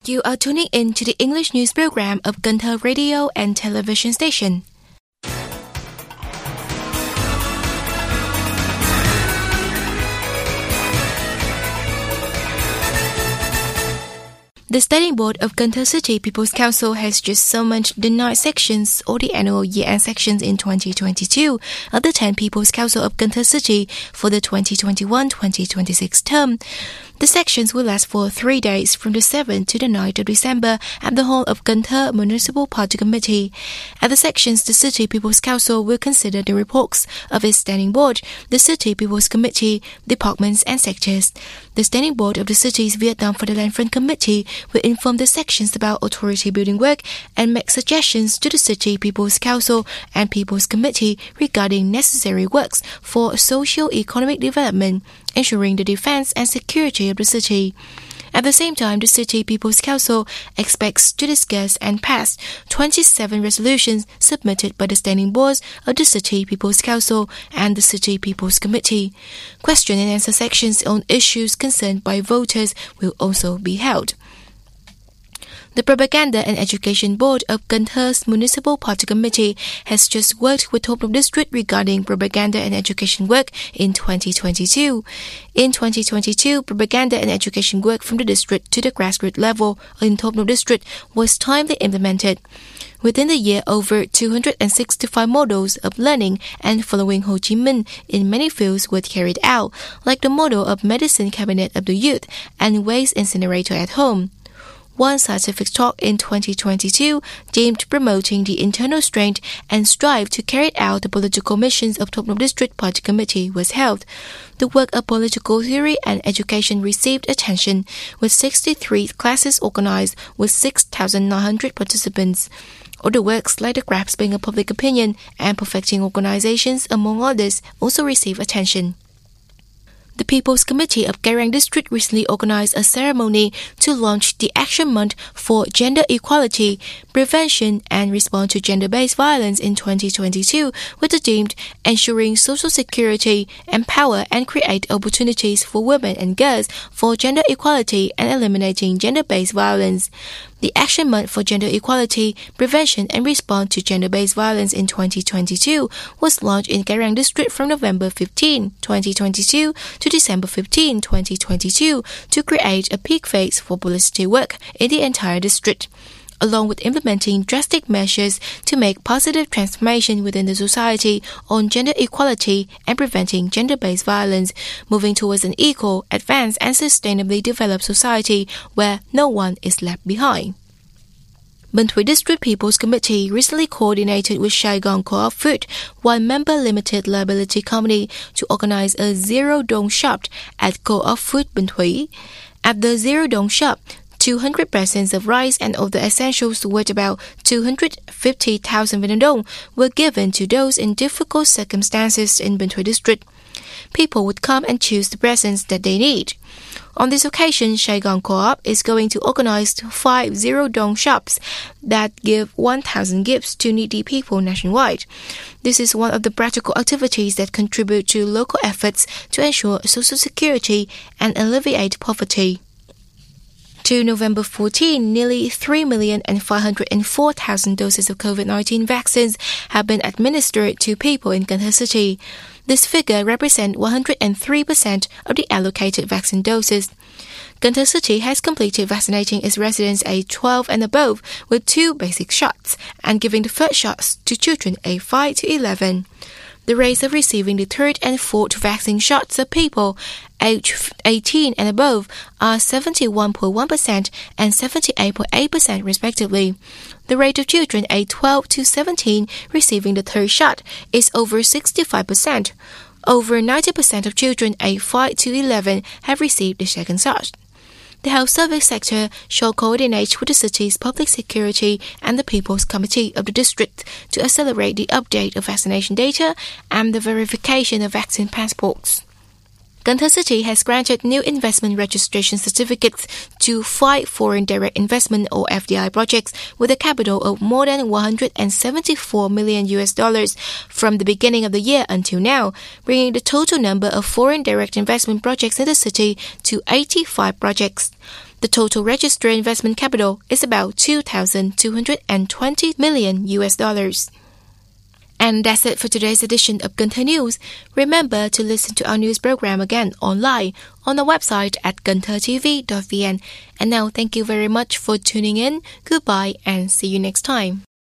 You are tuning in to the English news program of Cần Thơ Radio and Television Station. The Standing Board of Cần Thơ City People's Council has just summoned the 9 sections or the annual year-end sections in 2022 of the 10 People's Council of Cần Thơ City for the 2021-2026 term. The sections will last for 3 days from the 7th to the 9th of December at the hall of Cần Thơ Municipal Party Committee. At the sections, the City People's Council will consider the reports of its Standing Board, the City People's Committee, departments and sectors. The Standing Board of the City's Vietnam for the Land Front Committee will inform the sections about authority building work and make suggestions to the City People's Council and People's Committee regarding necessary works for socio-economic development, ensuring the defense and security of the city. At the same time, the City People's Council expects to discuss and pass 27 resolutions submitted by the standing boards of the City People's Council and the City People's Committee. Question and answer sections on issues concerned by voters will also be held. The Propaganda and Education Board of Cần Thö's Municipal Party Committee has just worked with Thốt Nốt District regarding propaganda and education work in 2022. In 2022, propaganda and education work from the district to the grassroots level in Thốt Nốt District was timely implemented. Within the year, over 265 models of learning and following Ho Chi Minh in many fields were carried out, like the model of Medicine Cabinet of the Youth and Waste Incinerator at Home. One scientific talk in 2022 deemed promoting the internal strength and strive to carry out the political missions of Thốt Nốt District Party Committee was held. The work of political theory and education received attention, with 63 classes organized with 6,900 participants. Other works like the grasping of public opinion and perfecting organizations, among others, also received attention. The People's Committee of Garang District recently organized a ceremony to launch the Action Month for Gender Equality, Prevention and Response to Gender-Based Violence in 2022 with the theme Ensuring Social Security, Empower and Create Opportunities for Women and Girls for Gender Equality and Eliminating Gender-Based Violence. The Action Month for Gender Equality, Prevention and Response to Gender-Based Violence in 2022 was launched in Garang District from November 15, 2022 to December 15, 2022 to create a peak phase for publicity work in the entire district, along with implementing drastic measures to make positive transformation within the society on gender equality and preventing gender-based violence, moving towards an equal, advanced and sustainably developed society where no one is left behind. Binh Thuy District People's Committee recently coordinated with Saigon Co-op Food, one member limited liability company, to organize a Zero Dong shop at Co-op Food Binh Thuy. At the Zero Dong shop, 200 basins of rice and other essentials worth about 250,000 Việt Nam were given to those in difficult circumstances in Binh Thuy District. People would come and choose the presents that they need. On this occasion, Saigon Co-op is going to organize 5 Zero Dong shops that give 1,000 gifts to needy people nationwide. This is one of the practical activities that contribute to local efforts to ensure social security and alleviate poverty. To November 14, nearly 3,504,000 doses of COVID-19 vaccines have been administered to people in Cần Thơ City. This figure represents 103% of the allocated vaccine doses. Cần Thơ City has completed vaccinating its residents aged 12 and above with 2 basic shots and giving the first shots to children aged 5 to 11. The rates of receiving the third and fourth vaccine shots of people aged 18 and above are 71.1% and 78.8% respectively. The rate of children aged 12 to 17 receiving the third shot is over 65%. Over 90% of children aged 5 to 11 have received the second shot. The health service sector shall coordinate with the city's public security and the People's Committee of the district to accelerate the update of vaccination data and the verification of vaccine passports. Cần Thơ City has granted new investment registration certificates to 5 foreign direct investment or FDI projects with a capital of more than $174 million from the beginning of the year until now, bringing the total number of foreign direct investment projects in the city to 85 projects. The total registered investment capital is about $2,220 million. And that's it for today's edition of Gen Te News. Remember to listen to our news program again online on our website at gentetv.vn. And now, thank you very much for tuning in. Goodbye and see you next time.